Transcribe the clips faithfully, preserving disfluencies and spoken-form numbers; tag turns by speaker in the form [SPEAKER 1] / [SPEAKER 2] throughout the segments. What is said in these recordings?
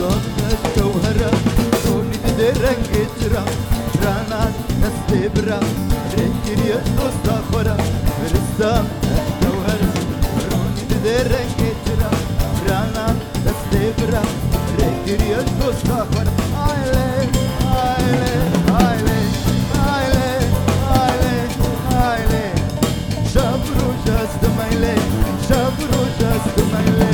[SPEAKER 1] جوهرة روني بدرك اجرا رانات نستبرا ركري دوستا خورا رستم جوهرة روني بدرك اجرا رانات نستبرا ركري دوستا خورا آيلي آيلي آيلي آيلي آيلي آيلي شابرو جاست مايلي شابرو جاست مايلي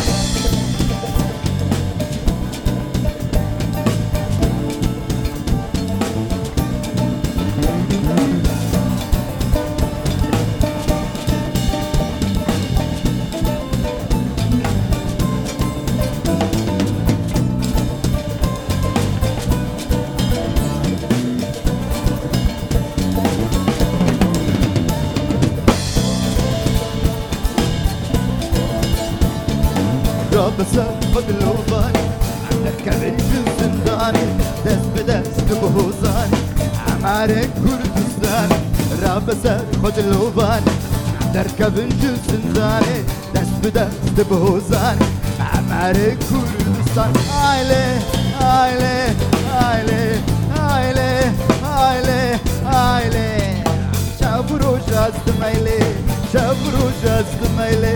[SPEAKER 1] رابسة فضلوباني نركب الزنداني دست بدست بهوزاني عمارك كردستاني رابسة فضلوباني نركب الزنداني دست بدست بهوزاني عمارك كردستاني آيلي آيلي آيلي آيلي آيلي آيلي شابرو جاست مايلي شابرو جاست مايلي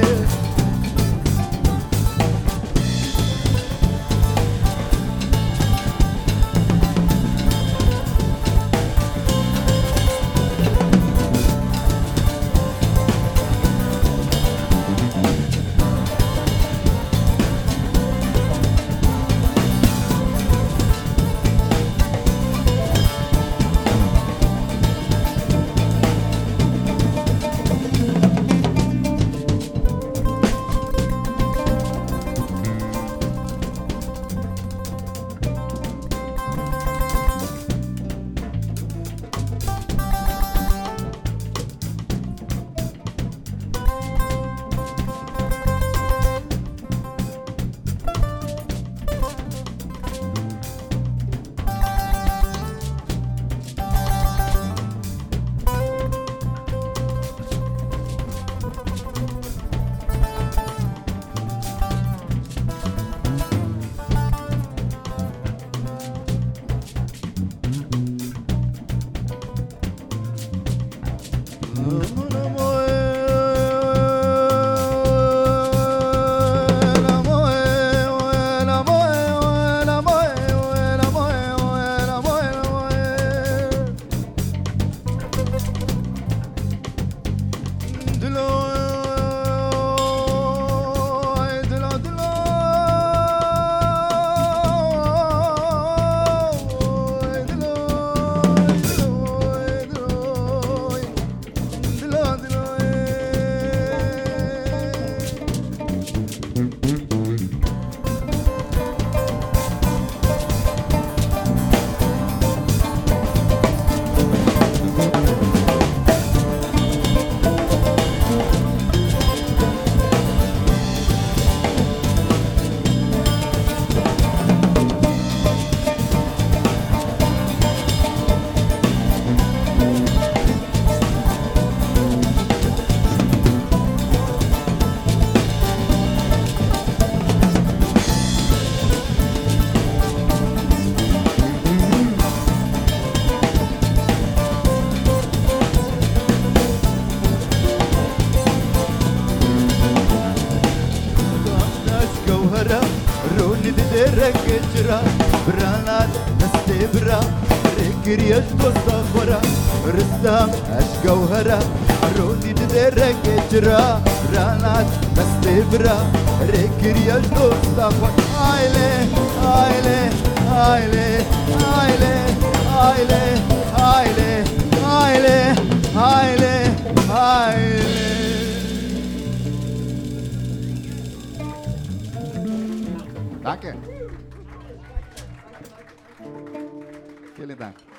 [SPEAKER 1] روني بدرك اجرا برانات نستبرا ركري دوستا خورا رستم اش جوهرة روني بدرك اجرا برانات نستبرا ركري دوستا خورا آيلي آيلي آيلي آيلي آيلي آيلي آيلي آيلي آيلي Danke. Vielen Dank.